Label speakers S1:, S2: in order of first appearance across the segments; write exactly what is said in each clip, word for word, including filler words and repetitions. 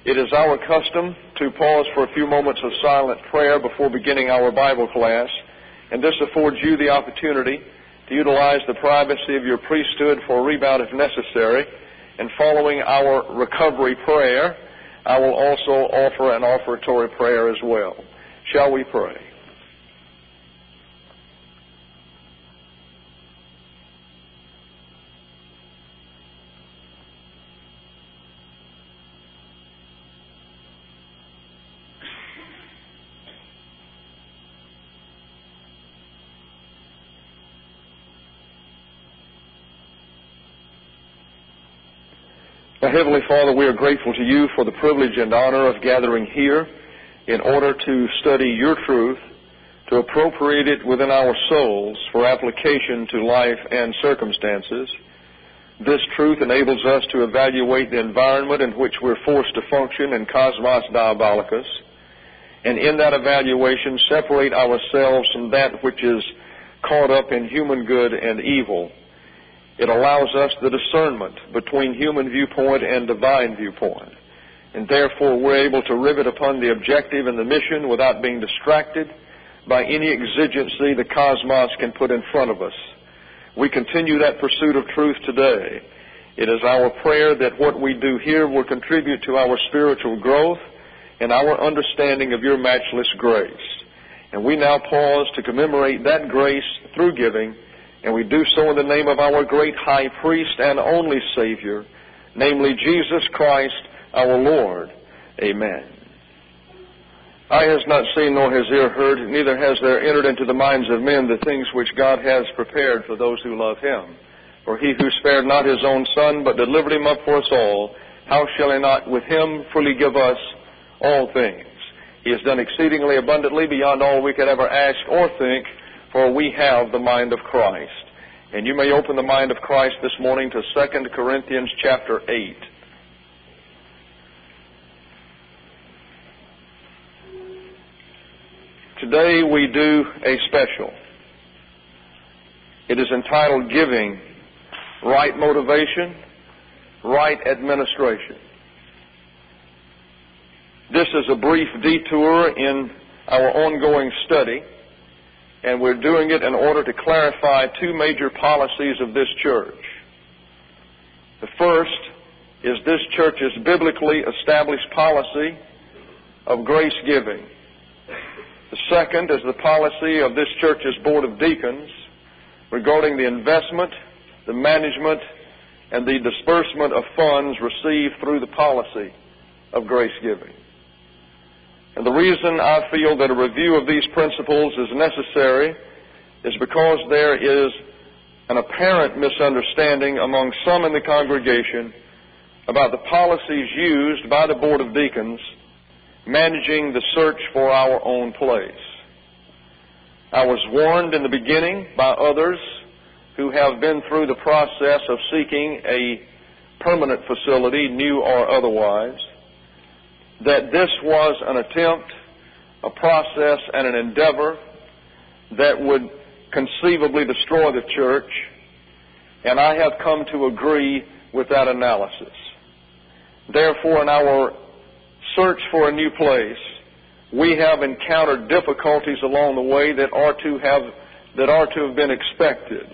S1: It is our custom to pause for a few moments of silent prayer before beginning our Bible class, and this affords you the opportunity to utilize the privacy of your priesthood for a rebound if necessary. And following our recovery prayer, I will also offer an offertory prayer as well. Shall we pray? Now, Heavenly Father, we are grateful to you for the privilege and honor of gathering here in order to study your truth, to appropriate it within our souls for application to life and circumstances. This truth enables us to evaluate the environment in which we're forced to function in Cosmos Diabolicus, and in that evaluation separate ourselves from that which is caught up in human good and evil. It allows us the discernment between human viewpoint and divine viewpoint. And therefore, we're able to rivet upon the objective and the mission without being distracted by any exigency the cosmos can put in front of us. We continue that pursuit of truth today. It is our prayer that what we do here will contribute to our spiritual growth and our understanding of your matchless grace. And we now pause to commemorate that grace through giving, and we do so in the name of our great high priest and only Savior, namely Jesus Christ our Lord. Amen. Eye has not seen nor has ear heard, neither has there entered into the minds of men the things which God has prepared for those who love him. For he who spared not his own Son, but delivered him up for us all, how shall he not with him freely give us all things? He has done exceedingly abundantly beyond all we could ever ask or think, for we have the mind of Christ. And you may open the mind of Christ this morning to Second Corinthians chapter eight. Today we do a special. It is entitled Giving, Right Motivation, Right Administration. This is a brief detour in our ongoing study, and we're doing it in order to clarify two major policies of this church. The first is this church's biblically established policy of grace giving. The second is the policy of this church's Board of Deacons regarding the investment, the management, and the disbursement of funds received through the policy of grace giving. And the reason I feel that a review of these principles is necessary is because there is an apparent misunderstanding among some in the congregation about the policies used by the Board of Deacons managing the search for our own place. I was warned in the beginning by others who have been through the process of seeking a permanent facility, new or otherwise, that this was an attempt, a process, and an endeavor that would conceivably destroy the church, and I have come to agree with that analysis. Therefore, in our search for a new place, we have encountered difficulties along the way that are to have that are to have been expected.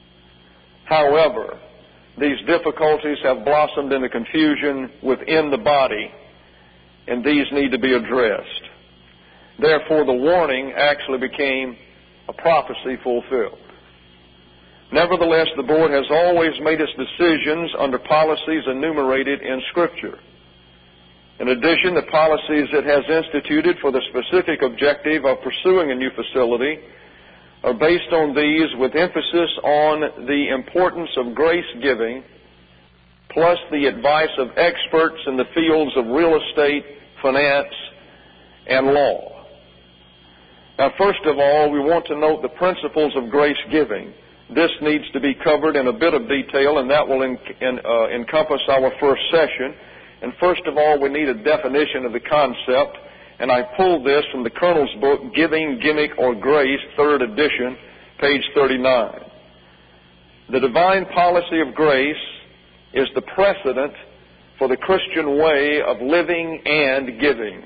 S1: However, these difficulties have blossomed into confusion within the body, and these need to be addressed. Therefore, the warning actually became a prophecy fulfilled. Nevertheless, the Board has always made its decisions under policies enumerated in Scripture. In addition, the policies it has instituted for the specific objective of pursuing a new facility are based on these with emphasis on the importance of grace giving, plus the advice of experts in the fields of real estate, finance, and law. Now, first of all, we want to note the principles of grace giving. This needs to be covered in a bit of detail, and that will en- en- uh, encompass our first session. And first of all, we need a definition of the concept, and I pulled this from the Colonel's book, Giving, Gimmick, or Grace, third edition, page thirty-nine. The divine policy of grace is the precedent for the Christian way of living and giving.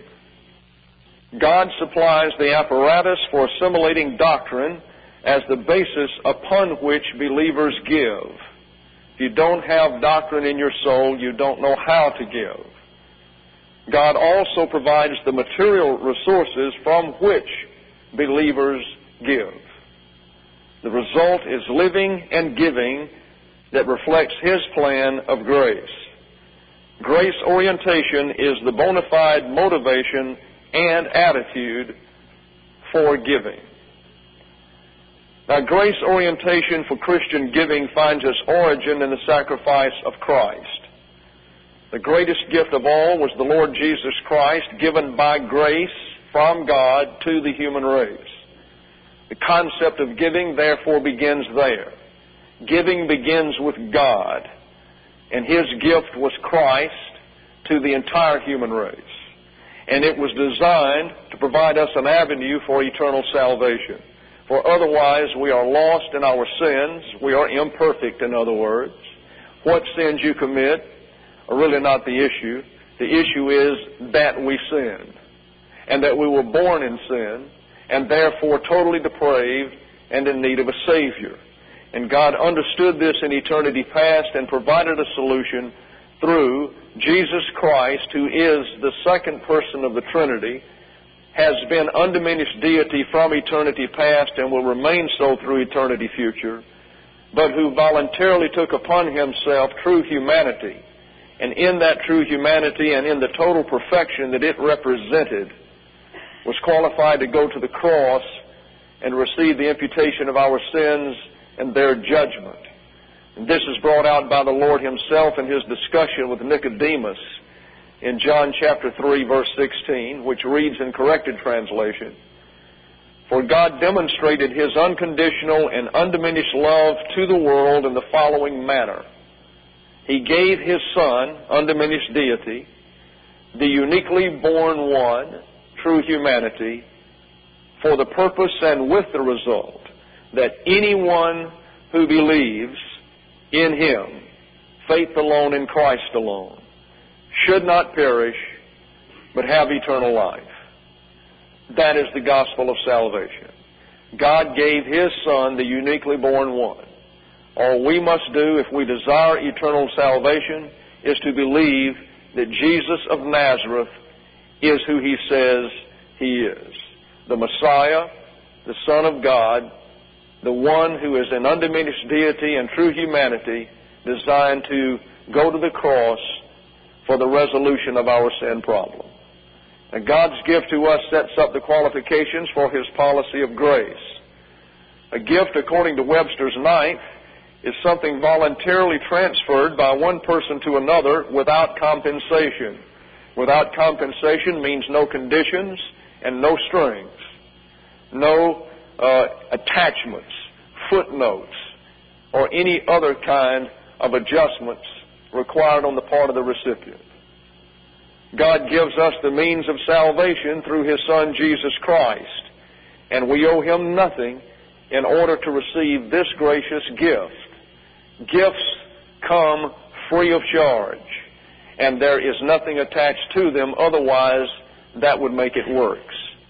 S1: God supplies the apparatus for assimilating doctrine as the basis upon which believers give. If you don't have doctrine in your soul, you don't know how to give. God also provides the material resources from which believers give. The result is living and giving that reflects His plan of grace. Grace orientation is the bona fide motivation and attitude for giving. Now, grace orientation for Christian giving finds its origin in the sacrifice of Christ. The greatest gift of all was the Lord Jesus Christ, given by grace from God to the human race. The concept of giving, therefore, begins there. Giving begins with God, and His gift was Christ to the entire human race. And it was designed to provide us an avenue for eternal salvation. For otherwise we are lost in our sins. We are imperfect, in other words. What sins you commit are really not the issue. The issue is that we sin, and that we were born in sin, and therefore totally depraved and in need of a Savior. And God understood this in eternity past and provided a solution through Jesus Christ, who is the second person of the Trinity, has been undiminished deity from eternity past and will remain so through eternity future, but who voluntarily took upon Himself true humanity. And in that true humanity and in the total perfection that it represented, was qualified to go to the cross and receive the imputation of our sins and their judgment. And this is brought out by the Lord Himself in His discussion with Nicodemus in John chapter three, verse sixteen, which reads in corrected translation, "For God demonstrated His unconditional and undiminished love to the world in the following manner. He gave His Son, undiminished deity, the uniquely born one, true humanity, for the purpose and with the result that anyone who believes in Him, faith alone in Christ alone, should not perish, but have eternal life." That is the gospel of salvation. God gave His Son, the uniquely born one. All we must do if we desire eternal salvation is to believe that Jesus of Nazareth is who He says He is. The Messiah, the Son of God, the one who is in undiminished deity and true humanity, designed to go to the cross for the resolution of our sin problem. And God's gift to us sets up the qualifications for His policy of grace. A gift, according to Webster's Ninth, is something voluntarily transferred by one person to another without compensation. Without compensation means no conditions and no strings, no uh, attachments, footnotes, or any other kind of adjustments required on the part of the recipient. God gives us the means of salvation through His Son, Jesus Christ, and we owe Him nothing in order to receive this gracious gift. Gifts come free of charge, and there is nothing attached to them, otherwise that would make it works.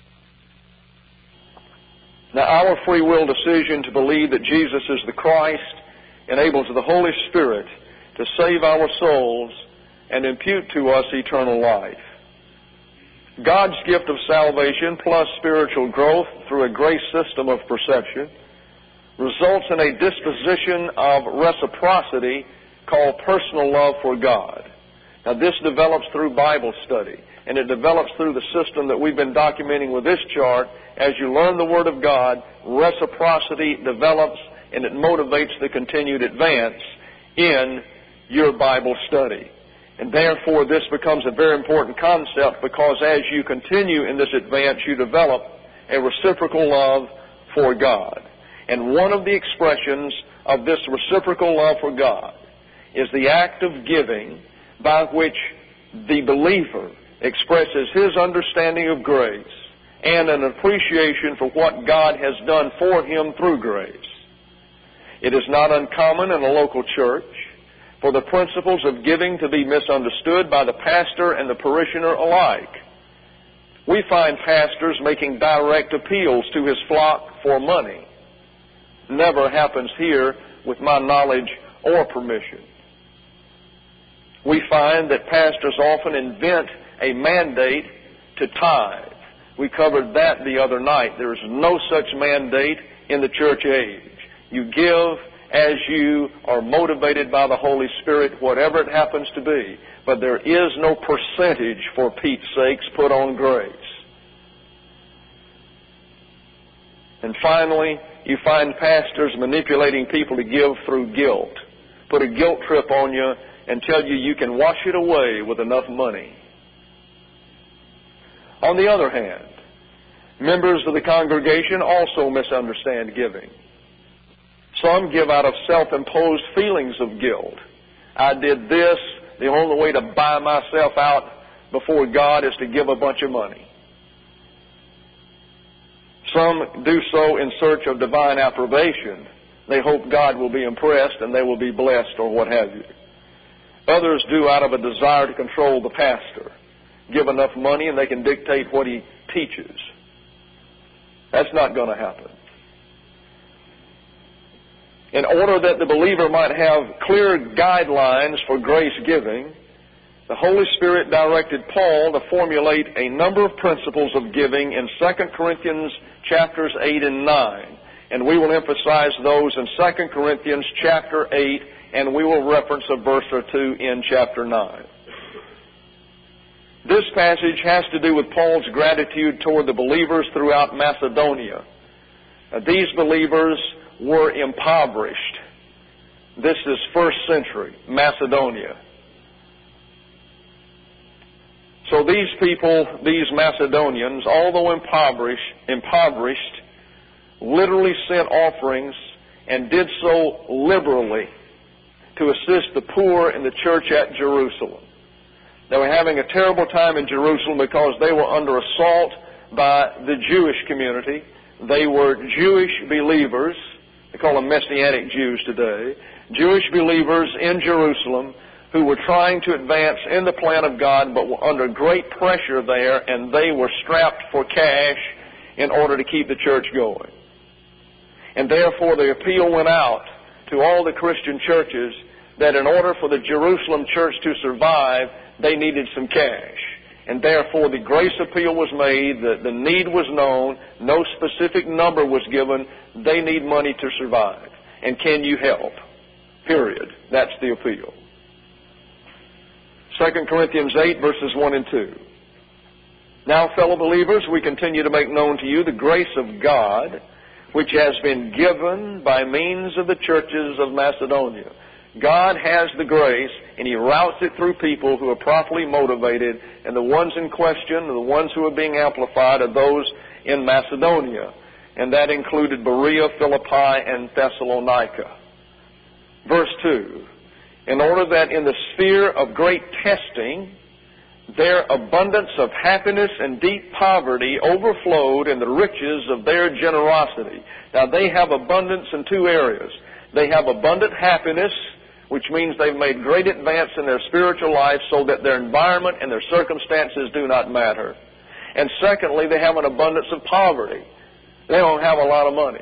S1: Now, our free will decision to believe that Jesus is the Christ enables the Holy Spirit to save our souls and impute to us eternal life. God's gift of salvation plus spiritual growth through a grace system of perception results in a disposition of reciprocity called personal love for God. Now, this develops through Bible study, and it develops through the system that we've been documenting with this chart. As you learn the Word of God, reciprocity develops, and it motivates the continued advance in your Bible study. And therefore, this becomes a very important concept, because as you continue in this advance, you develop a reciprocal love for God. And one of the expressions of this reciprocal love for God is the act of giving by which the believer expresses his understanding of grace and an appreciation for what God has done for him through grace. It is not uncommon in a local church for the principles of giving to be misunderstood by the pastor and the parishioner alike. We find pastors making direct appeals to his flock for money. Never happens here with my knowledge or permission. We find that pastors often invent a mandate to tithe. We covered that the other night. There is no such mandate in the church age. You give as you are motivated by the Holy Spirit, whatever it happens to be. But there is no percentage, for Pete's sakes, put on grace. And finally, you find pastors manipulating people to give through guilt. Put a guilt trip on you and tell you you can wash it away with enough money. On the other hand, members of the congregation also misunderstand giving. Some give out of self-imposed feelings of guilt. I did this. The only way to buy myself out before God is to give a bunch of money. Some do so in search of divine approbation. They hope God will be impressed and they will be blessed or what have you. Others do out of a desire to control the pastor. Give enough money and they can dictate what he teaches. That's not going to happen. In order that the believer might have clear guidelines for grace giving, the Holy Spirit directed Paul to formulate a number of principles of giving in Second Corinthians chapters eight and nine. And we will emphasize those in Second Corinthians chapter eight, and we will reference a verse or two in chapter nine. This passage has to do with Paul's gratitude toward the believers throughout Macedonia. Now, these believers were impoverished. This is first century Macedonia. So these people, these Macedonians, although impoverished, impoverished, literally sent offerings and did so liberally to assist the poor in the church at Jerusalem. They were having a terrible time in Jerusalem because they were under assault by the Jewish community. They were Jewish believers. They call them Messianic Jews today. Jewish believers in Jerusalem who were trying to advance in the plan of God but were under great pressure there, and they were strapped for cash in order to keep the church going. And therefore the appeal went out to all the Christian churches that in order for the Jerusalem church to survive, they needed some cash. And therefore the grace appeal was made, the, the need was known, no specific number was given. They need money to survive. And can you help? Period. That's the appeal. Second Corinthians eight, verses one and two. Now, fellow believers, we continue to make known to you the grace of God, which has been given by means of the churches of Macedonia. God has the grace, and He routes it through people who are properly motivated, and the ones in question, the ones who are being amplified, are those in Macedonia. And that included Berea, Philippi, and Thessalonica. Verse two. In order that in the sphere of great testing, their abundance of happiness and deep poverty overflowed in the riches of their generosity. Now, they have abundance in two areas. They have abundant happiness, which means they've made great advance in their spiritual life so that their environment and their circumstances do not matter. And secondly, they have an abundance of poverty. They don't have a lot of money.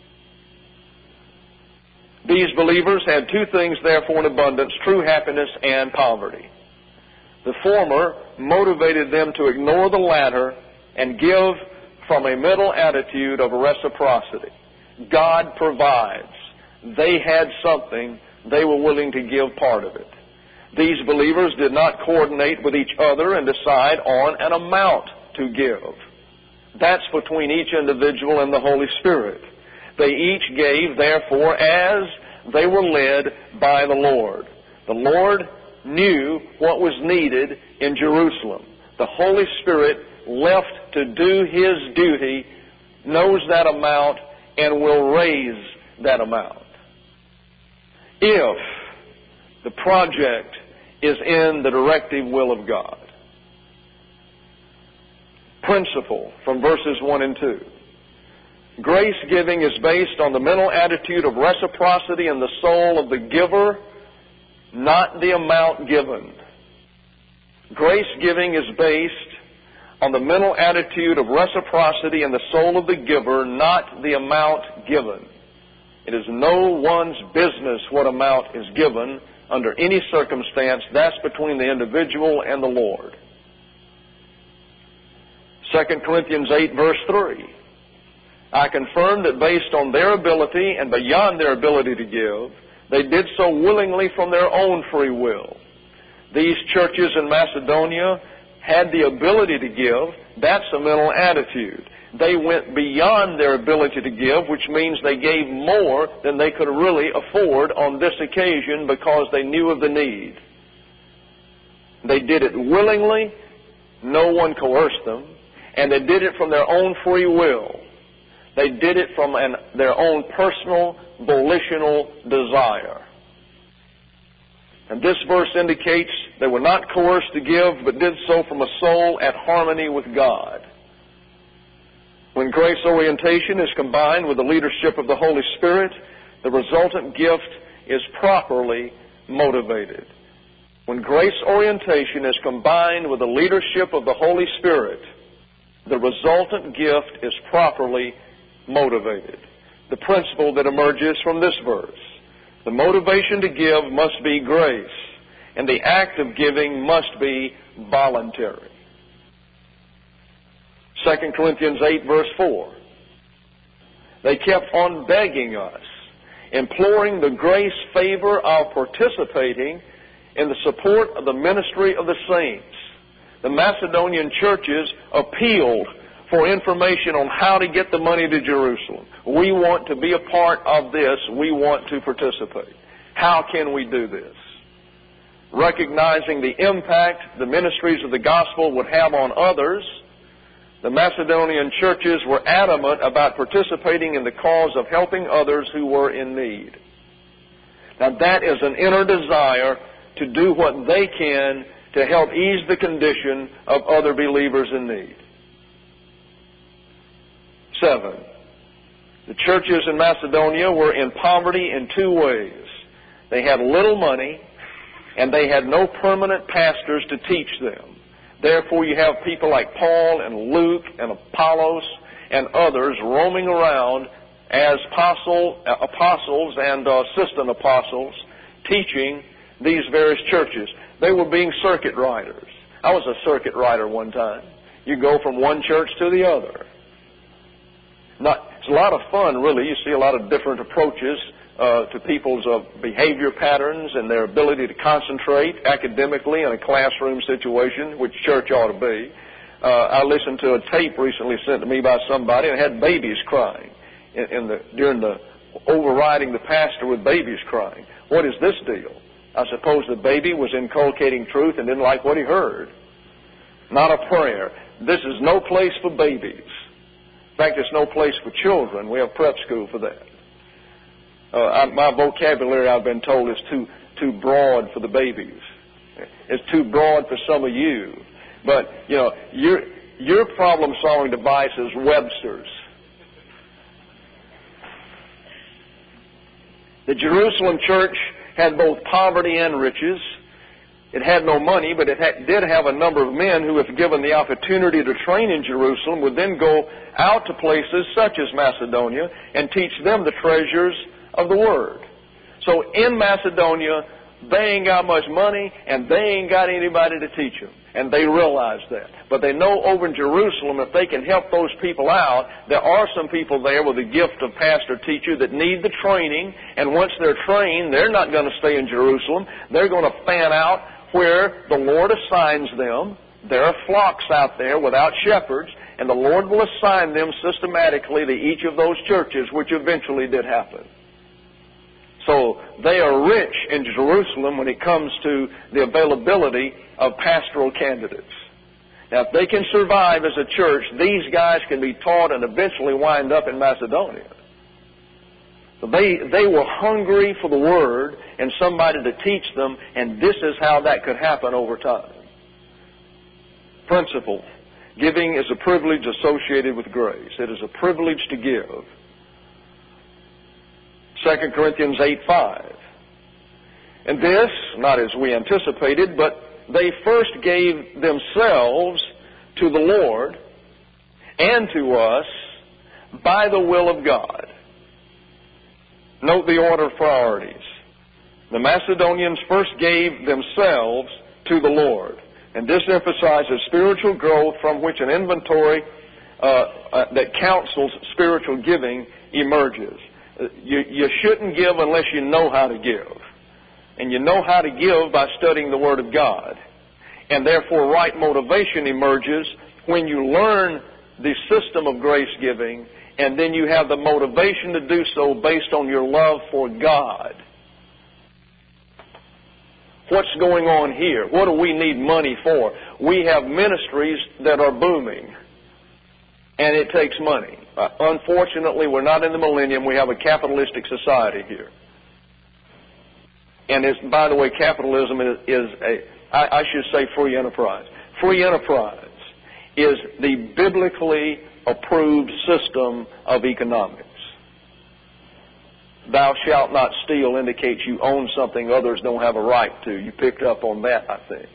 S1: These believers had two things, therefore, in abundance: true happiness and poverty. The former motivated them to ignore the latter and give from a mental attitude of reciprocity. God provides. They had something. They were willing to give part of it. These believers did not coordinate with each other and decide on an amount to give. That's between each individual and the Holy Spirit. They each gave, therefore, as they were led by the Lord. The Lord knew what was needed in Jerusalem. The Holy Spirit, left to do His duty, knows that amount and will raise that amount. If the project is in the directive will of God. Principle from verses one and two. Grace giving is based on the mental attitude of reciprocity in the soul of the giver, not the amount given. Grace giving is based on the mental attitude of reciprocity in the soul of the giver, not the amount given. It is no one's business what amount is given under any circumstance. That's between the individual and the Lord. Second Corinthians eight, verse three. I confirm that based on their ability and beyond their ability to give, they did so willingly from their own free will. These churches in Macedonia had the ability to give. That's a mental attitude. They went beyond their ability to give, which means they gave more than they could really afford on this occasion because they knew of the need. They did it willingly. No one coerced them. And they did it from their own free will. They did it from an, their own personal, volitional desire. And this verse indicates they were not coerced to give, but did so from a soul at harmony with God. When grace orientation is combined with the leadership of the Holy Spirit, the resultant gift is properly motivated. When grace orientation is combined with the leadership of the Holy Spirit, the resultant gift is properly motivated. The principle that emerges from this verse. The motivation to give must be grace, and the act of giving must be voluntary. Second Corinthians eight, verse four. They kept on begging us, imploring the grace favor of participating in the support of the ministry of the saints. The Macedonian churches appealed for information on how to get the money to Jerusalem. We want to be a part of this. We want to participate. How can we do this? Recognizing the impact the ministries of the gospel would have on others, the Macedonian churches were adamant about participating in the cause of helping others who were in need. Now that is an inner desire to do what they can to help ease the condition of other believers in need. Seven, the churches in Macedonia were in poverty in two ways. They had little money, and they had no permanent pastors to teach them. Therefore, you have people like Paul and Luke and Apollos and others roaming around as apostle, apostles and uh, assistant apostles teaching these various churches. They were being circuit riders. I was a circuit rider one time. You go from one church to the other. Not, it's a lot of fun, really. You see a lot of different approaches uh, to people's uh, behavior patterns and their ability to concentrate academically in a classroom situation, which church ought to be. Uh, I listened to a tape recently sent to me by somebody, and it had babies crying in, in the, during the overriding the pastor with babies crying. What is this deal? I suppose the baby was inculcating truth and didn't like what he heard. Not a prayer. This is no place for babies. In fact, it's no place for children. We have prep school for that. Uh, I, my vocabulary, I've been told, is too too broad for the babies. It's too broad for some of you. But, you know, your, your problem-solving device is Webster's. The Jerusalem church had both poverty and riches. It had no money, but it had, did have a number of men who, if given the opportunity to train in Jerusalem, would then go out to places such as Macedonia and teach them the treasures of the Word. So in Macedonia, they ain't got much money, and they ain't got anybody to teach them. And they realize that. But they know over in Jerusalem, if they can help those people out, there are some people there with the gift of pastor-teacher that need the training. And once they're trained, they're not going to stay in Jerusalem. They're going to fan out where the Lord assigns them. There are flocks out there without shepherds, and the Lord will assign them systematically to each of those churches, which eventually did happen. So they are rich in Jerusalem when it comes to the availability of pastoral candidates. Now, if they can survive as a church, these guys can be taught and eventually wind up in Macedonia. So they, they were hungry for the Word and somebody to teach them, and this is how that could happen over time. Principle. Giving is a privilege associated with grace. It is a privilege to give. Second Corinthians eight five. And this, not as we anticipated, but they first gave themselves to the Lord and to us by the will of God. Note the order of priorities. The Macedonians first gave themselves to the Lord. And this emphasizes spiritual growth from which an inventory uh, uh, that counsels spiritual giving emerges. You, you shouldn't give unless you know how to give. And you know how to give by studying the Word of God. And therefore right motivation emerges when you learn the system of grace giving, and then you have the motivation to do so based on your love for God. What's going on here? What do we need money for? We have ministries that are booming, and it takes money. Uh, unfortunately, we're not in the millennium. We have a capitalistic society here. And it's, by the way, capitalism is, is a, I, I should say free enterprise. Free enterprise is the biblically approved system of economics. Thou shalt not steal indicates you own something others don't have a right to. You picked up on that, I think.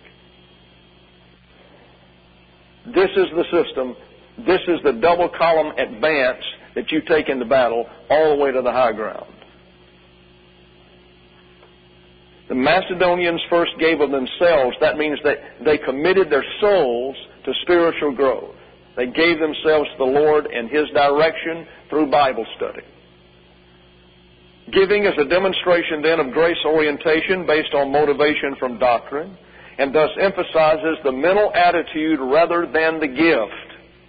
S1: This is the system. This is the double column advance that you take into battle all the way to the high ground. The Macedonians first gave of themselves. That means that they committed their souls to spiritual growth. They gave themselves to the Lord and His direction through Bible study. Giving is a demonstration then of grace orientation based on motivation from doctrine, and thus emphasizes the mental attitude rather than the gift.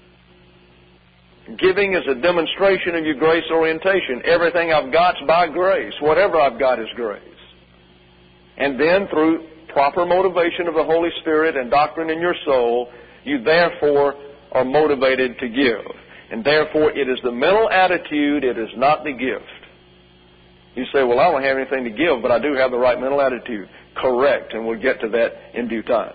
S1: Giving is a demonstration of your grace orientation. Everything I've got's by grace. Whatever I've got is grace. And then through proper motivation of the Holy Spirit and doctrine in your soul, you therefore are motivated to give. And therefore it is the mental attitude, it is not the gift. You say, well, I don't have anything to give, but I do have the right mental attitude. Correct, and we'll get to that in due time.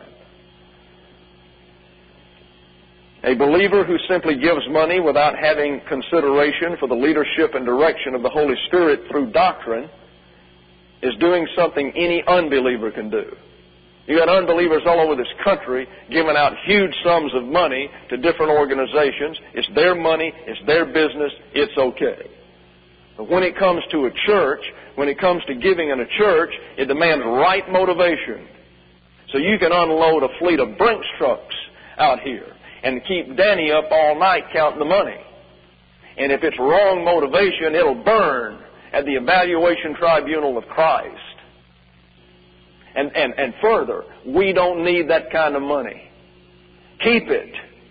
S1: A believer who simply gives money without having consideration for the leadership and direction of the Holy Spirit through doctrine is doing something any unbeliever can do. You got unbelievers all over this country giving out huge sums of money to different organizations. It's their money, it's their business, it's okay. But when it comes to a church, when it comes to giving in a church, it demands right motivation. So you can unload a fleet of Brinks trucks out here and keep Danny up all night counting the money. And if it's wrong motivation, it'll burn at the evaluation tribunal of Christ. And, and, and further, we don't need that kind of money. Keep it.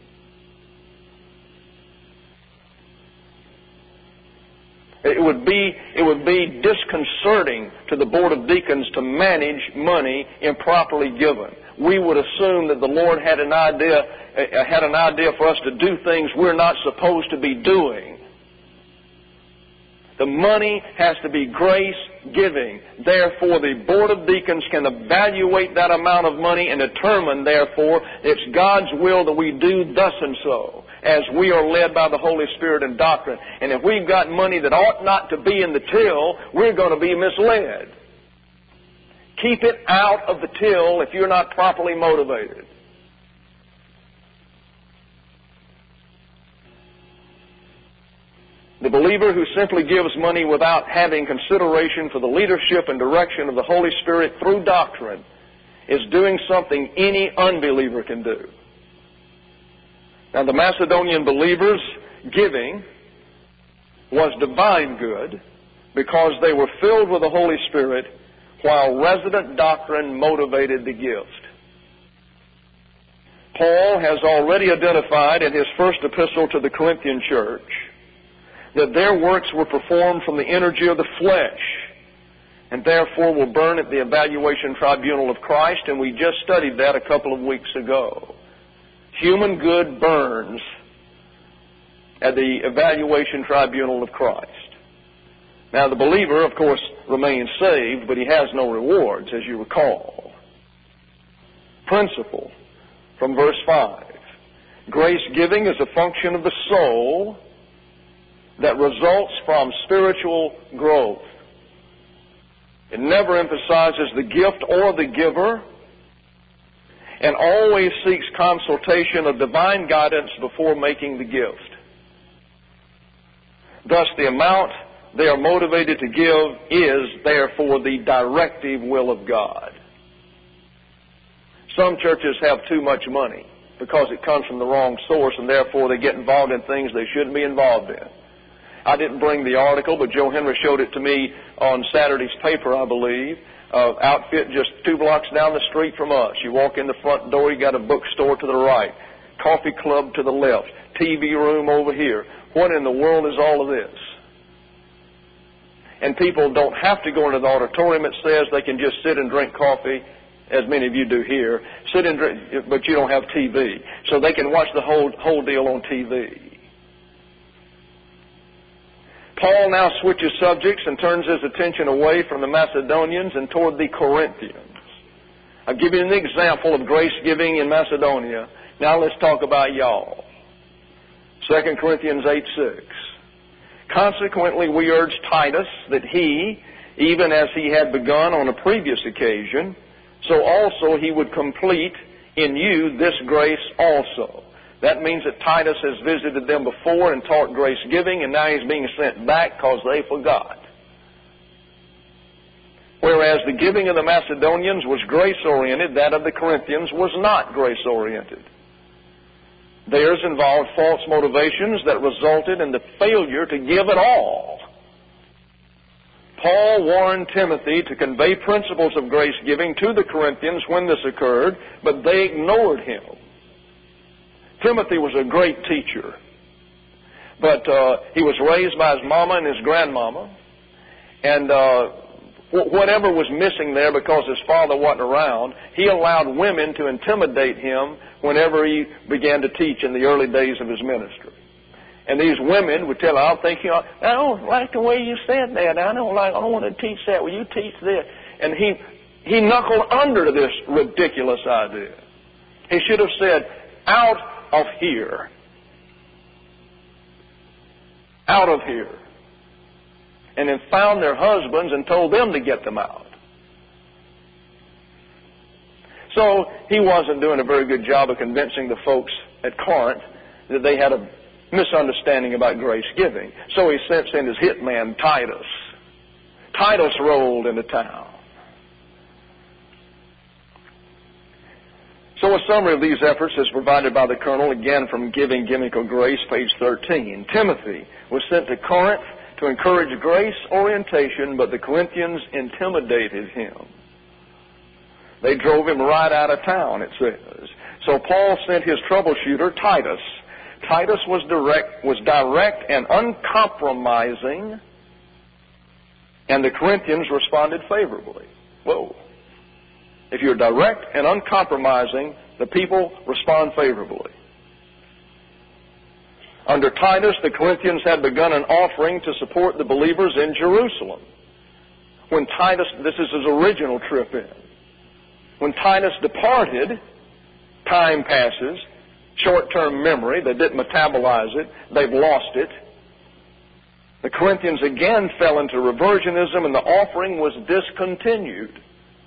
S1: It would be, it would be disconcerting to the Board of Deacons to manage money improperly given. We would assume that the Lord had an idea, uh, had an idea for us to do things we're not supposed to be doing. The money has to be grace-giving. Therefore, the Board of Deacons can evaluate that amount of money and determine, therefore, it's God's will that we do thus and so, as we are led by the Holy Spirit and doctrine. And if we've got money that ought not to be in the till, we're going to be misled. Keep it out of the till if you're not properly motivated. The believer who simply gives money without having consideration for the leadership and direction of the Holy Spirit through doctrine is doing something any unbeliever can do. Now, the Macedonian believers' giving was divine good because they were filled with the Holy Spirit while resident doctrine motivated the gift. Paul has already identified in his first epistle to the Corinthian church that their works were performed from the energy of the flesh and therefore will burn at the evaluation tribunal of Christ, and we just studied that a couple of weeks ago. Human good burns at the evaluation tribunal of Christ. Now, the believer, of course, remains saved, but he has no rewards, as you recall. Principle from verse five. Grace giving is a function of the soul that results from spiritual growth. It never emphasizes the gift or the giver, and always seeks consultation of divine guidance before making the gift. Thus, the amount they are motivated to give is, therefore, the directive will of God. Some churches have too much money because it comes from the wrong source, and therefore they get involved in things they shouldn't be involved in. I didn't bring the article, but Joe Henry showed it to me on Saturday's paper, I believe. Uh, outfit just two blocks down the street from us. You walk in the front door, you got a bookstore to the right, coffee club to the left, T V room over here. What in the world is all of this? And people don't have to go into the auditorium. It says they can just sit and drink coffee, as many of you do here, sit and drink, but you don't have T V. So they can watch the whole, whole deal on T V. Paul now switches subjects and turns his attention away from the Macedonians and toward the Corinthians. I've given you an example of grace giving in Macedonia. Now let's talk about y'all. Second Corinthians eight six. Consequently, we urge Titus that he, even as he had begun on a previous occasion, so also he would complete in you this grace also. That means that Titus has visited them before and taught grace giving, and now he's being sent back because they forgot. Whereas the giving of the Macedonians was grace-oriented, that of the Corinthians was not grace-oriented. Theirs involved false motivations that resulted in the failure to give at all. Paul warned Timothy to convey principles of grace giving to the Corinthians when this occurred, but they ignored him. Timothy was a great teacher, but uh, he was raised by his mama and his grandmama, and uh, wh- whatever was missing there because his father wasn't around, he allowed women to intimidate him whenever he began to teach in the early days of his ministry. And these women would tell him, I'm thinking, I don't like the way you said that. I don't like, I don't want to teach that. Will you teach this? And he, he knuckled under this ridiculous idea. He should have said, out of here. Out of here. And then found their husbands and told them to get them out. So he wasn't doing a very good job of convincing the folks at Corinth that they had a misunderstanding about grace giving. So he sent in his hitman, Titus. Titus rolled into town. So a summary of these efforts is provided by the Colonel, again from Giving Gimmick of Grace, page thirteen. Timothy was sent to Corinth to encourage grace orientation, but the Corinthians intimidated him. They drove him right out of town, it says. So Paul sent his troubleshooter, Titus. Titus was direct, was direct and uncompromising, and the Corinthians responded favorably. Whoa. If you're direct and uncompromising, the people respond favorably. Under Titus, the Corinthians had begun an offering to support the believers in Jerusalem. When Titus, this is his original trip in. When Titus departed, time passes, short-term memory, they didn't metabolize it, they've lost it. The Corinthians again fell into reversionism, and the offering was discontinued.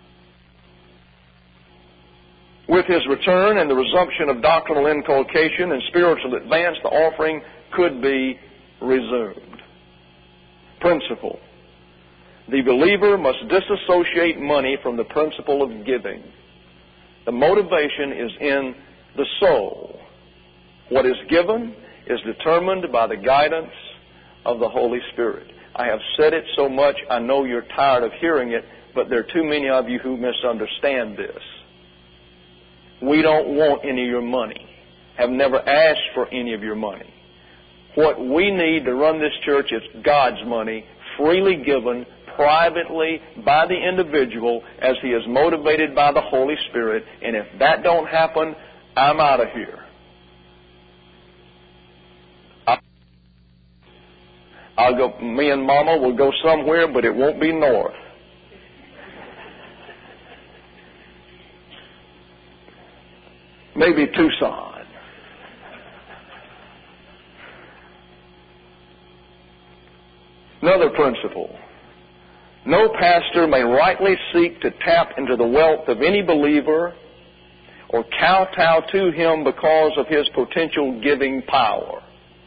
S1: With his return and the resumption of doctrinal inculcation and spiritual advance, the offering could be resumed. Principle. The believer must disassociate money from the principle of giving. The motivation is in the soul. What is given is determined by the guidance of the Holy Spirit. I have said it so much, I know you're tired of hearing it, but there are too many of you who misunderstand this. We don't want any of your money. Have never asked for any of your money. What we need to run this church is God's money, freely given, privately, by the individual, as he is motivated by the Holy Spirit. And if that don't happen, I'm out of here. I'll go, me and Mama will go somewhere, but it won't be north. Maybe Tucson. Another principle. No pastor may rightly seek to tap into the wealth of any believer or kowtow to him because of his potential giving power.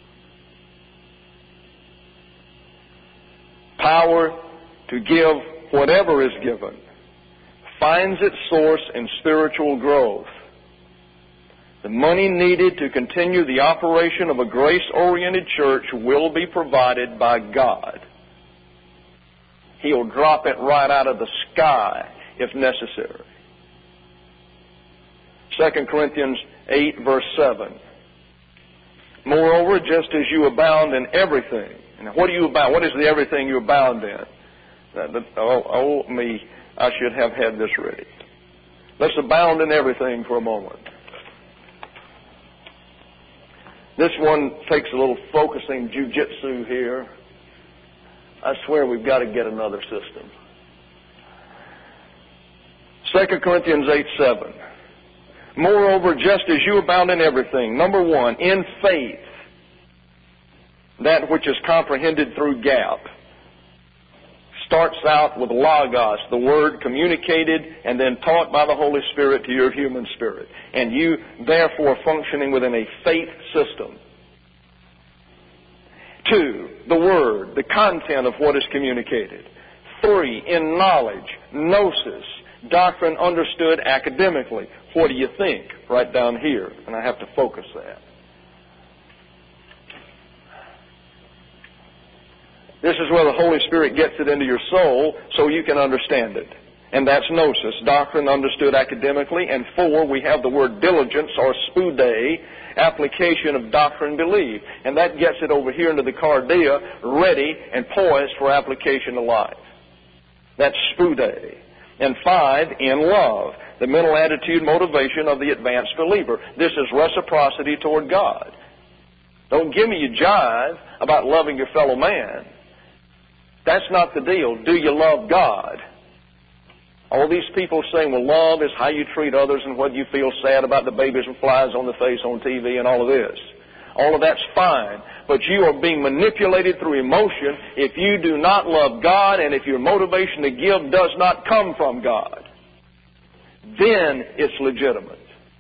S1: Power to give whatever is given finds its source in spiritual growth. The money needed to continue the operation of a grace-oriented church will be provided by God. He'll drop it right out of the sky if necessary. Second Corinthians eight, verse seven. Moreover, just as you abound in everything. And what do you abound? What is the everything you abound in? Oh, oh, me, I should have had this ready. Let's abound in everything for a moment. This one takes a little focusing jujitsu here. I swear we've got to get another system. Second Corinthians eight, seven. Moreover, just as you abound in everything, number one, in faith, that which is comprehended through gap, starts out with logos, the word communicated and then taught by the Holy Spirit to your human spirit. And you, therefore, functioning within a faith system. Two, the word, the content of what is communicated. Three, in knowledge, gnosis, doctrine understood academically. What do you think? Right down here. And I have to focus that. This is where the Holy Spirit gets it into your soul so you can understand it. And that's gnosis, doctrine understood academically. And four, we have the word diligence or spude, application of doctrine believed. And that gets it over here into the cardia, ready and poised for application to life. That's spude. And five, in love, the mental attitude motivation of the advanced believer. This is reciprocity toward God. Don't give me your jive about loving your fellow man. That's not the deal. Do you love God? All these people saying, well, love is how you treat others and whether you feel sad about the babies and flies on the face on T V and all of this. All of that's fine. But you are being manipulated through emotion if you do not love God and if your motivation to give does not come from God. Then it's legitimate.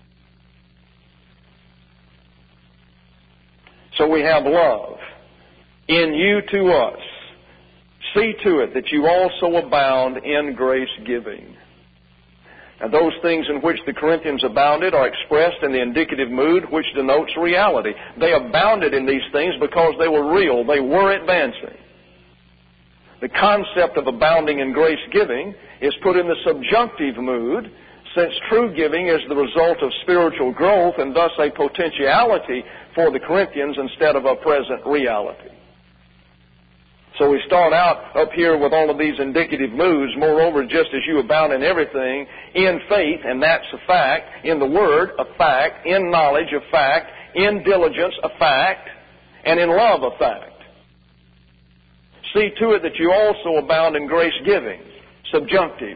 S1: So we have love in you to us. See to it that you also abound in grace giving. Now, those things in which the Corinthians abounded are expressed in the indicative mood, which denotes reality. They abounded in these things because they were real. They were advancing. The concept of abounding in grace giving is put in the subjunctive mood, since true giving is the result of spiritual growth and thus a potentiality for the Corinthians instead of a present reality. So we start out up here with all of these indicative moods. Moreover, just as you abound in everything, in faith, and that's a fact, in the Word, a fact, in knowledge, a fact, in diligence, a fact, and in love, a fact. See to it that you also abound in grace giving, subjunctive.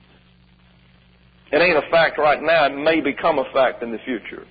S1: It ain't a fact right now. It may become a fact in the future.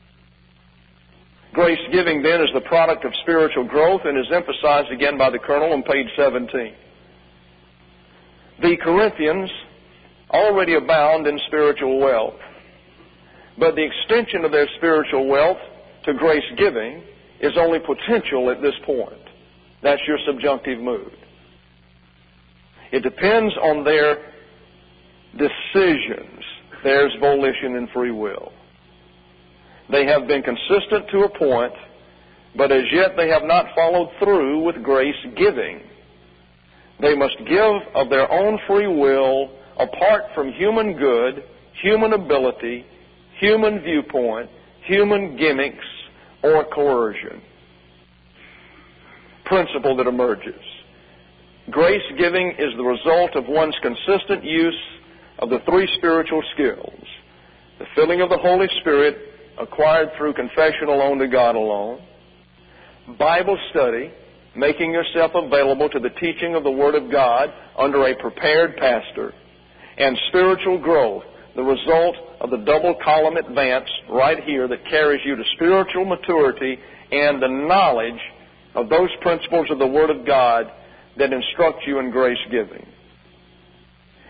S1: Grace giving, then, is the product of spiritual growth and is emphasized again by the Colonel on page seventeen. The Corinthians already abound in spiritual wealth, but the extension of their spiritual wealth to grace giving is only potential at this point. That's your subjunctive mood. It depends on their decisions. There's volition and free will. They have been consistent to a point, but as yet they have not followed through with grace giving. They must give of their own free will, apart from human good, human ability, human viewpoint, human gimmicks, or coercion. Principle that emerges. Grace giving is the result of one's consistent use of the three spiritual skills: the filling of the Holy Spirit, acquired through confession alone to God alone; Bible study, making yourself available to the teaching of the Word of God under a prepared pastor; and spiritual growth, the result of the double column advance right here that carries you to spiritual maturity and the knowledge of those principles of the Word of God that instruct you in grace giving.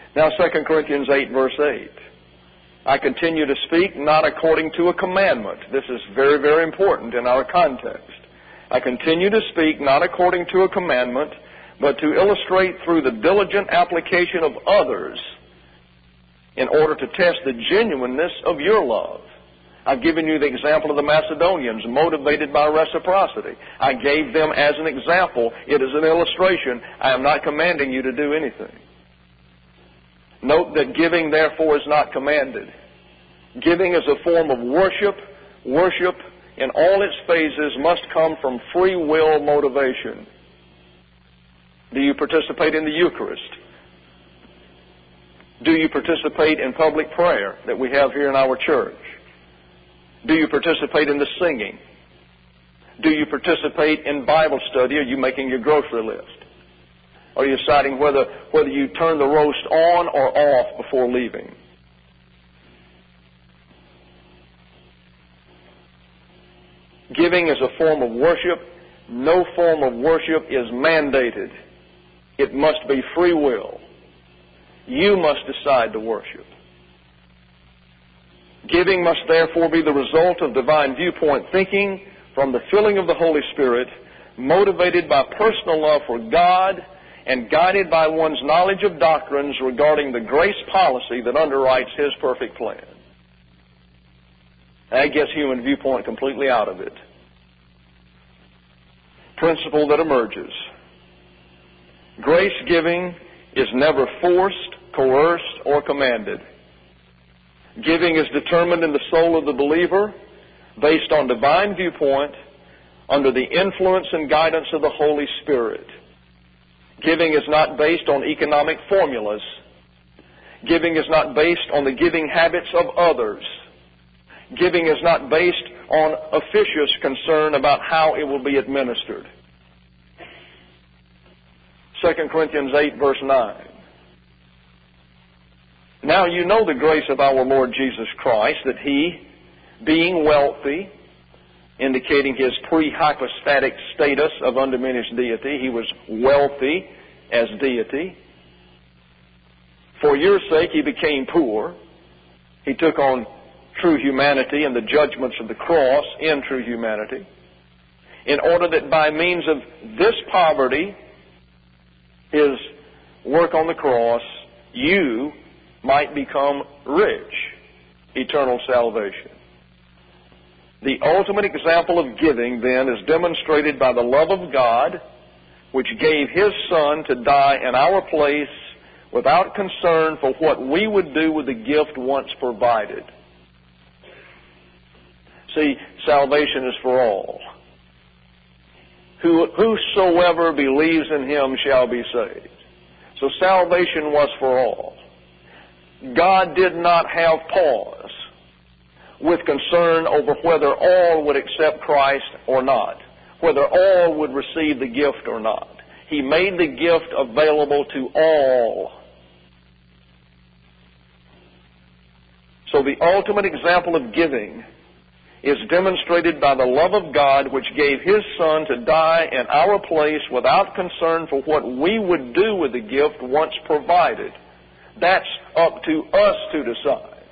S1: Now, Second Corinthians eight, verse eight. I continue to speak not according to a commandment. This is very, very important in our context. I continue to speak not according to a commandment, but to illustrate through the diligent application of others in order to test the genuineness of your love. I've given you the example of the Macedonians, motivated by reciprocity. I gave them as an example. It is an illustration. I am not commanding you to do anything. Note that giving, therefore, is not commanded. Giving is a form of worship. Worship, in all its phases, must come from free will motivation. Do you participate in the Eucharist? Do you participate in public prayer that we have here in our church? Do you participate in the singing? Do you participate in Bible study? Are you making your grocery list? Are you deciding whether, whether you turn the roast on or off before leaving? Giving is a form of worship. No form of worship is mandated. It must be free will. You must decide to worship. Giving must therefore be the result of divine viewpoint thinking from the filling of the Holy Spirit, motivated by personal love for God and guided by one's knowledge of doctrines regarding the grace policy that underwrites His perfect plan. That gets human viewpoint completely out of it. Principle that emerges. Grace giving is never forced, coerced, or commanded. Giving is determined in the soul of the believer based on divine viewpoint under the influence and guidance of the Holy Spirit. Giving is not based on economic formulas. Giving is not based on the giving habits of others. Giving is not based on officious concern about how it will be administered. Second Corinthians eight, verse nine. Now you know the grace of our Lord Jesus Christ, that He, being wealthy, indicating His pre-hypostatic status of undiminished deity, He was wealthy as deity. For your sake He became poor. He took on true humanity and the judgments of the cross in true humanity, in order that by means of this poverty, His work on the cross, you might become rich, eternal salvation. The ultimate example of giving, then, is demonstrated by the love of God, which gave His Son to die in our place without concern for what we would do with the gift once provided. See, salvation is for all. Who, whosoever believes in Him shall be saved. So salvation was for all. God did not have pause with concern over whether all would accept Christ or not, whether all would receive the gift or not. He made the gift available to all. So the ultimate example of giving is demonstrated by the love of God, which gave His Son to die in our place without concern for what we would do with the gift once provided. That's up to us to decide.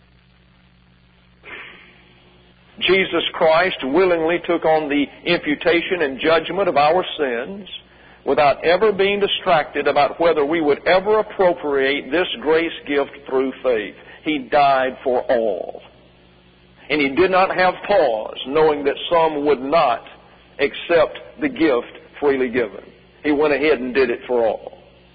S1: Jesus Christ willingly took on the imputation and judgment of our sins without ever being distracted about whether we would ever appropriate this grace gift through faith. He died for all. And He did not have pause, knowing that some would not accept the gift freely given. He went ahead and did it for all.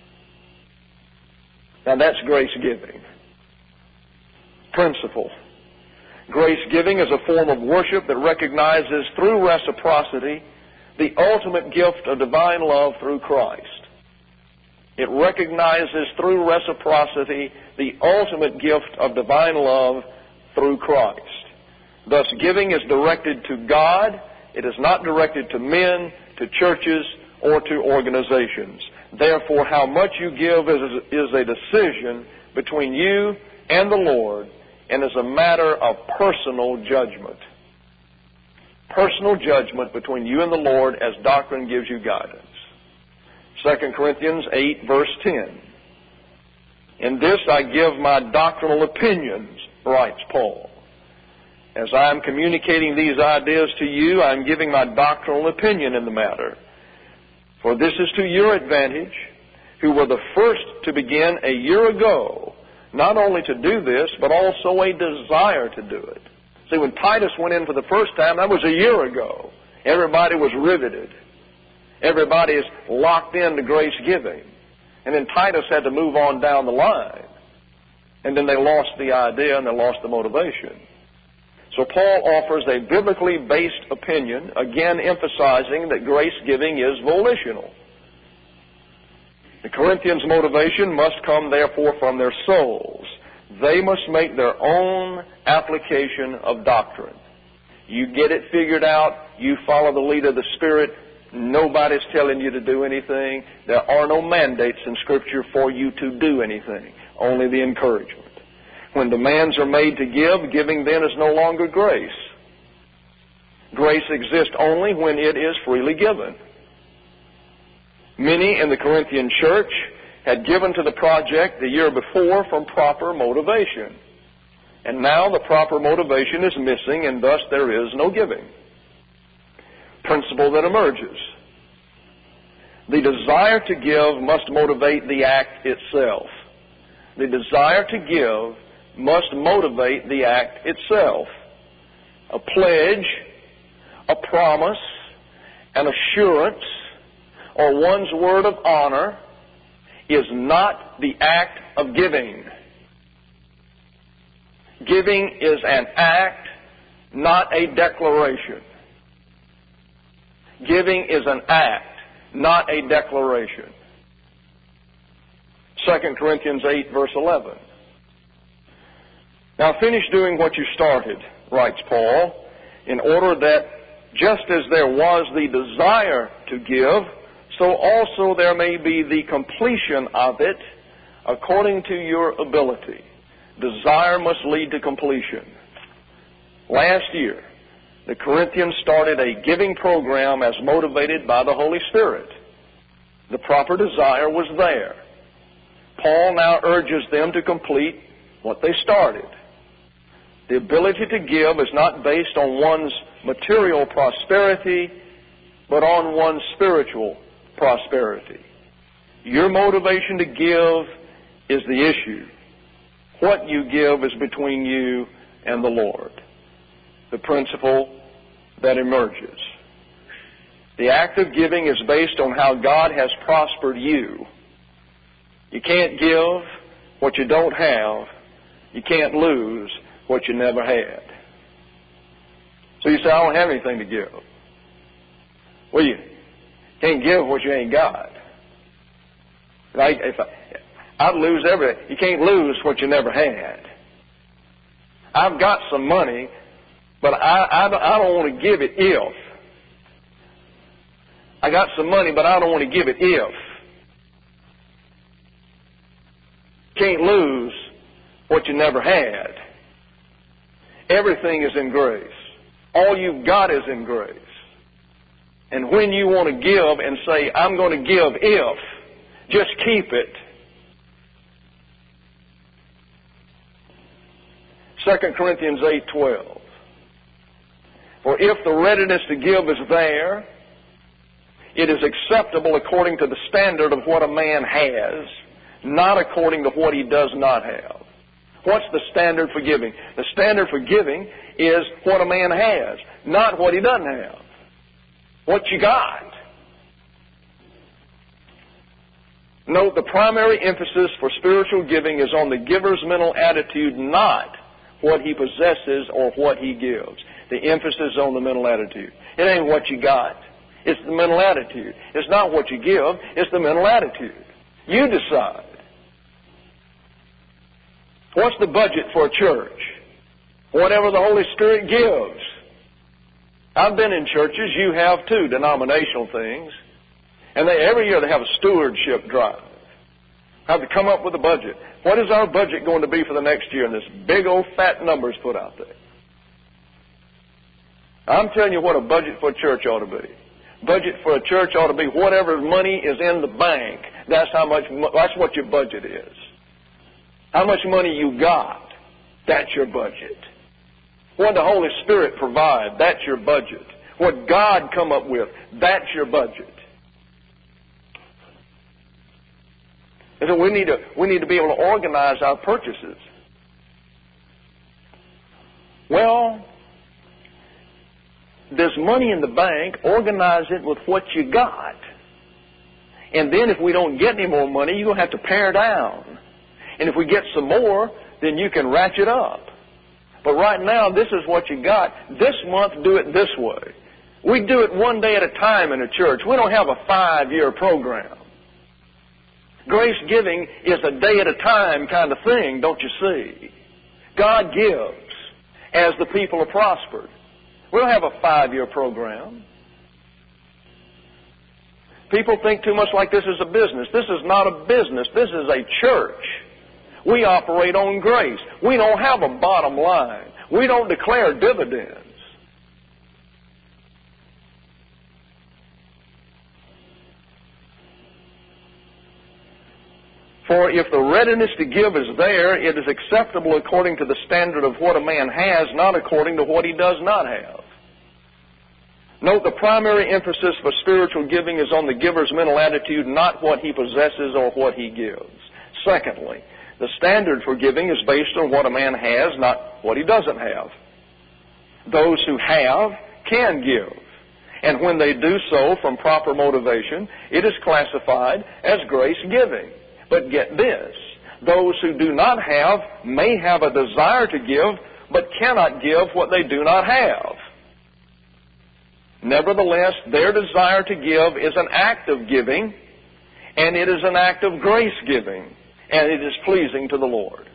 S1: Now that's grace giving. Principle. Grace giving is a form of worship that recognizes through reciprocity the ultimate gift of divine love through Christ. It recognizes through reciprocity the ultimate gift of divine love through Christ. Thus, giving is directed to God. It is not directed to men, to churches, or to organizations. Therefore, how much you give is, is a decision between you and the Lord, and is a matter of personal judgment. Personal judgment between you and the Lord as doctrine gives you guidance. Second Corinthians eight, verse ten. In this I give my doctrinal opinions, writes Paul. As I am communicating these ideas to you, I am giving my doctrinal opinion in the matter. For this is to your advantage, who were the first to begin a year ago, not only to do this, but also a desire to do it. See, when Titus went in for the first time, that was a year ago. Everybody was riveted. Everybody is locked into grace giving. And then Titus had to move on down the line. And then they lost the idea and they lost the motivation. So Paul offers a biblically based opinion, again emphasizing that grace giving is volitional. The Corinthians' motivation must come, therefore, from their souls. They must make their own application of doctrine. You get it figured out. You follow the lead of the Spirit. Nobody's telling you to do anything. There are no mandates in Scripture for you to do anything, only the encouragement. When demands are made to give, giving then is no longer grace. Grace exists only when it is freely given. Many in the Corinthian church had given to the project the year before from proper motivation. And now the proper motivation is missing, and thus there is no giving. Principle that emerges. The desire to give must motivate the act itself. The desire to give must motivate the act itself. A pledge, a promise, an assurance, or one's word of honor is not the act of giving. Giving is an act, not a declaration. Giving is an act, not a declaration. Second Corinthians eight, verse eleven. Now finish doing what you started, writes Paul, in order that just as there was the desire to give, so also there may be the completion of it according to your ability. Desire must lead to completion. Last year, the Corinthians started a giving program as motivated by the Holy Spirit. The proper desire was there. Paul now urges them to complete what they started. The ability to give is not based on one's material prosperity, but on one's spiritual prosperity. Your motivation to give is the issue. What you give is between you and the Lord. The principle that emerges. The act of giving is based on how God has prospered you. You can't give what you don't have. You can't lose what you never had. So you say, I don't have anything to give. Well, you can't give what you ain't got. Like if I, I'd lose everything. You can't lose what you never had. I've got some money, but I, I, I don't want to give it if. I got some money, but I don't want to give it if. Can't lose what you never had. Everything is in grace. All you've got is in grace. And when you want to give and say, I'm going to give if, just keep it. Second Corinthians eight twelve. For if the readiness to give is there, it is acceptable according to the standard of what a man has, not according to what he does not have. What's the standard for giving? The standard for giving is what a man has, not what he doesn't have. What you got. Note, the primary emphasis for spiritual giving is on the giver's mental attitude, not what he possesses or what he gives. The emphasis is on the mental attitude. It ain't what you got. It's the mental attitude. It's not what you give. It's the mental attitude. You decide. What's the budget for a church? Whatever the Holy Spirit gives. I've been in churches, you have too, denominational things, and they, every year they have a stewardship drive. Have to come up with a budget. What is our budget going to be for the next year? And this big old fat number is put out there. I'm telling you what a budget for a church ought to be. Budget for a church ought to be whatever money is in the bank. That's how much. That's what your budget is. How much money you got, that's your budget. What the Holy Spirit provide, that's your budget. What God come up with, that's your budget. And so we need to, we need to be able to organize our purchases. Well, there's money in the bank, organize it with what you got. And then if we don't get any more money, you're going to have to pare down. And if we get some more, then you can ratchet up. But right now, this is what you got. This month, do it this way. We do it one day at a time in a church. We don't have a five-year program. Grace giving is a day at a time kind of thing, don't you see? God gives as the people are prospered. We don't have a five-year program. People think too much like this is a business. This is not a business. This is a church. We operate on grace. We don't have a bottom line. We don't declare dividends. For if the readiness to give is there, it is acceptable according to the standard of what a man has, not according to what he does not have. Note, the primary emphasis for spiritual giving is on the giver's mental attitude, not what he possesses or what he gives. Secondly, the standard for giving is based on what a man has, not what he doesn't have. Those who have can give. And when they do so from proper motivation, it is classified as grace giving. But get this, those who do not have may have a desire to give, but cannot give what they do not have. Nevertheless, their desire to give is an act of giving, and it is an act of grace giving, and it is pleasing to the Lord.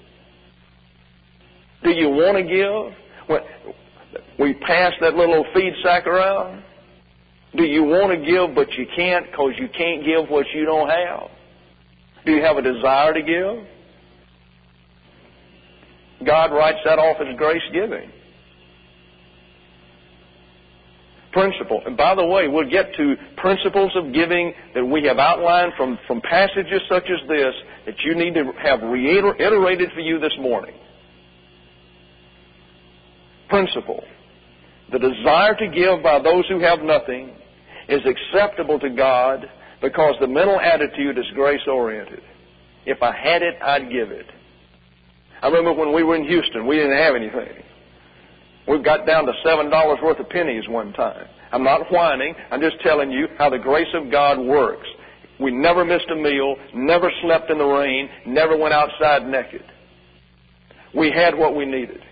S1: Do you want to give? When we pass that little feed sack around. Do you want to give but you can't because you can't give what you don't have? Do you have a desire to give? God writes that off as grace giving. Principle. And by the way, we'll get to principles of giving that we have outlined from, from passages such as this that you need to have reiterated for you this morning. Principle. The desire to give by those who have nothing is acceptable to God because the mental attitude is grace-oriented. If I had it, I'd give it. I remember when we were in Houston, we didn't have anything. We got down to seven dollars worth of pennies one time. I'm not whining. I'm just telling you how the grace of God works. We never missed a meal, never slept in the rain, never went outside naked. We had what we needed.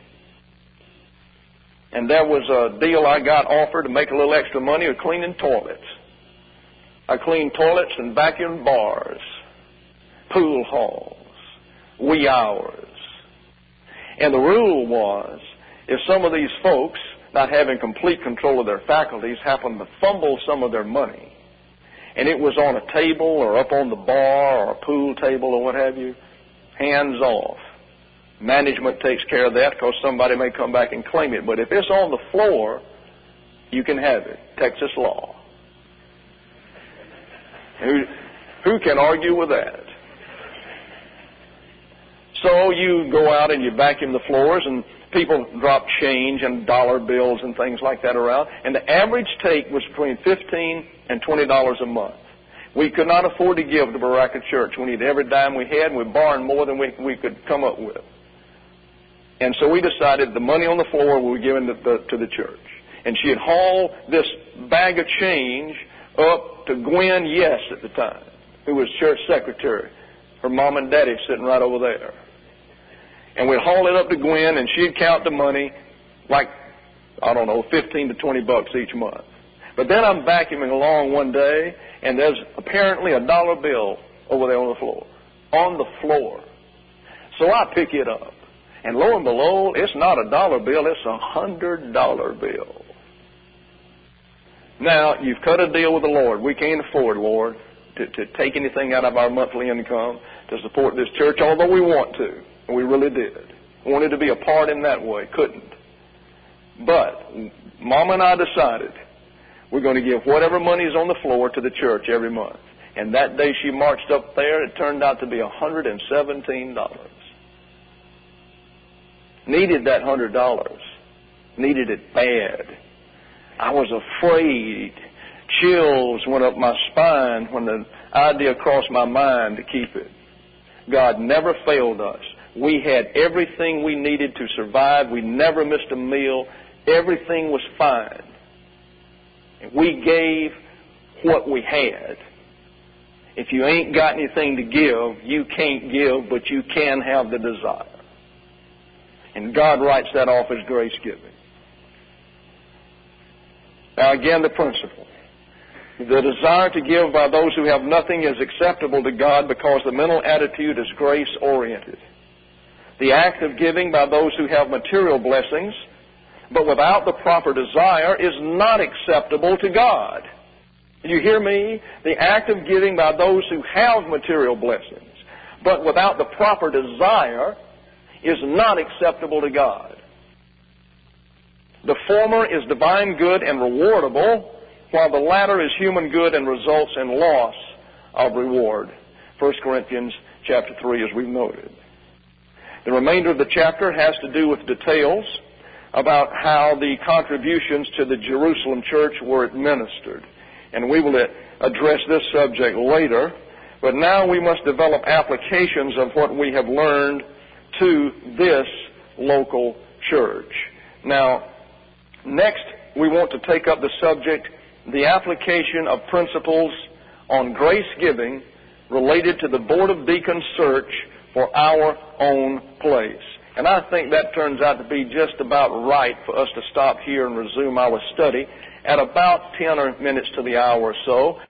S1: And there was a deal I got offered to make a little extra money of cleaning toilets. I cleaned toilets and vacuumed bars, pool halls, wee hours. And the rule was, if some of these folks, not having complete control of their faculties, happened to fumble some of their money, and it was on a table or up on the bar or a pool table or what have you, hands off. Management takes care of that because somebody may come back and claim it. But if it's on the floor, you can have it. Texas law. Who, who can argue with that? So you go out and you vacuum the floors, and people drop change and dollar bills and things like that around. And the average take was between fifteen and twenty dollars a month. We could not afford to give to Baraka Church. We needed every dime we had, and we borrowed more than we, we could come up with. And so we decided the money on the floor we were giving to the, to the church. And she had hauled this bag of change up to Gwen Yes at the time, who was church secretary. Her mom and daddy sitting right over there. And we'd haul it up to Gwen, and she'd count the money like, I don't know, fifteen to twenty bucks each month. But then I'm vacuuming along one day, and there's apparently a dollar bill over there on the floor. On the floor. So I pick it up. And lo and behold, it's not a dollar bill, it's a hundred dollar bill. Now, you've cut a deal with the Lord. We can't afford, Lord, to, to take anything out of our monthly income to support this church, although we want to. And we really did. Wanted to be a part in that way. Couldn't. But Mama and I decided we're going to give whatever money is on the floor to the church every month. And that day she marched up there, it turned out to be one hundred seventeen dollars. needed that hundred dollars, needed it bad. I was afraid. Chills went up my spine when the idea crossed my mind to keep it. God never failed us. We had everything we needed to survive. We never missed a meal. Everything was fine. And we gave what we had. If you ain't got anything to give, you can't give, but you can have the desire. And God writes that off as grace giving. Now again, the principle. The desire to give by those who have nothing is acceptable to God because the mental attitude is grace-oriented. The act of giving by those who have material blessings, but without the proper desire, is not acceptable to God. You hear me? The act of giving by those who have material blessings, but without the proper desire, is not acceptable to God. The former is divine good and rewardable, while the latter is human good and results in loss of reward. First Corinthians chapter three, as we've noted. The remainder of the chapter has to do with details about how the contributions to the Jerusalem church were administered. And we will address this subject later. But now we must develop applications of what we have learned to this local church. Now, next we want to take up the subject, the application of principles on grace giving related to the Board of Deacons search for our own place. And I think that turns out to be just about right for us to stop here and resume our study at about ten minutes to the hour or so.